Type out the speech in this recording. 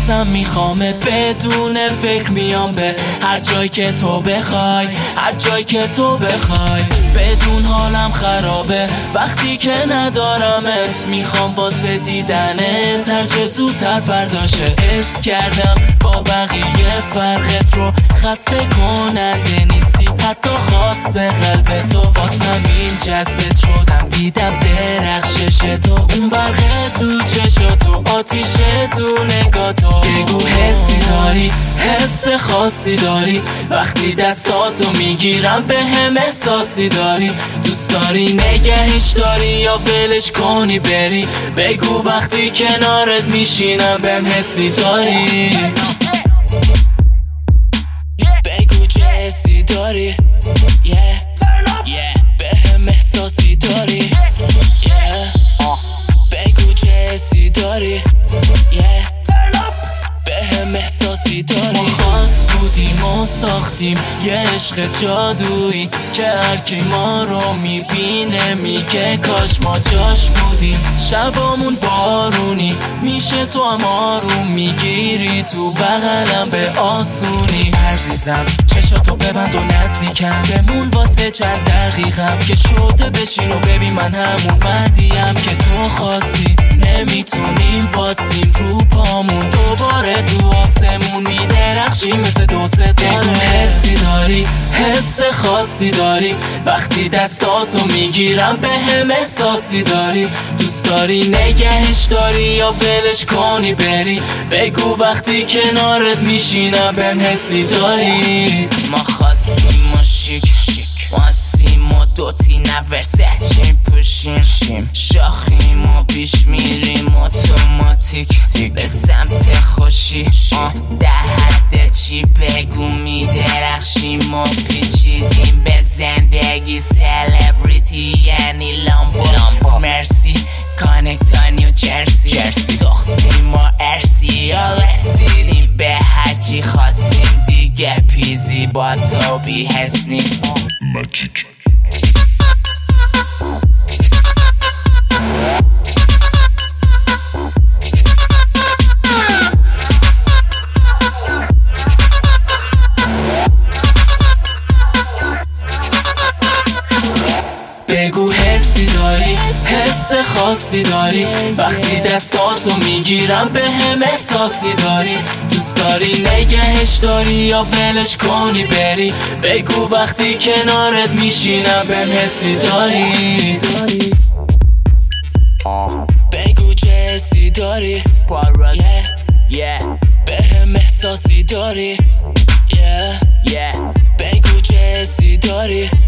بازم میخوامت، بدون فکر میام به هر جای که تو بخوای، هر جای که تو بخوای. بدون حالم خرابه وقتی که ندارمت، میخوام واسه دیدنت هرچه زودتر فرداشه. حس کردم با بقیه فرقت رو، خسته کننده نیستی حتی خاص قلب تو. واسه همین جذبت شدم، دیدم درخشش تو، اون برق تو چشاتو، آتیش تو نگاتو. بگو حسی داری، حس خاصی داری، وقتی دستاتو میگیرم به هم احساسی داری. دوست داری نگهش داری یا ولش کنی بری؟ بگو وقتی کنارت میشینم بهم حسی داری. بگو چه حسی داری، بهم احساسی داری. بگو چه حسی داری، بهم احساسی داری. ما خاص بودیم و ساختیم یه عشق جادویی که هرکی ما رو میبینه میگه کاش ما جاش بودیم. شبامون بارونی میشه، تو هم آروم میگیری تو بغلم به آسونی. عزیزم چشاتو ببند و نزدیکم بمون واسه چند دقیقم، که شده بشین و ببین من همون مردیم که تو خواستی. نمیتونیم باسیم رو پامون، دوباره تو آسمون میدرخشیم مثل دو ستاره. حسی داری، حس خاصی داری، وقتی دستاتو میگیرم به هم احساسی داری. دوست داری نگهش داری یا ولش کنی بری؟ بگو وقتی کنارت میشینم بهم حسی داری. ما خواستیم و شیک ما هستیم و دوتی نورسچیم پوشیم، شاخیم و پیش میریم اتوماتیک به سمت خوشی. در حد چی بگو میدرخشیم و پیچیدیم به زندگی. سلبریتی یعنی لامبو مرسی کانکتا نیو جرسی، تخصیم و ارسی یا رسیدیم به هرچی خواستیم دیگه. پیزی با تو بی حسنی ماجیک. بگو حسی داری، حس خاصی داری، وقتی دستاتو میگیرم به هم احساسی داری. دوست داری نگهش داری یا ولش کنی بری؟ بگو وقتی کنارت میشینم بهم حسی داری. بگو چه حسی داری، بهم احساسی داری. بگو چه حسی داری.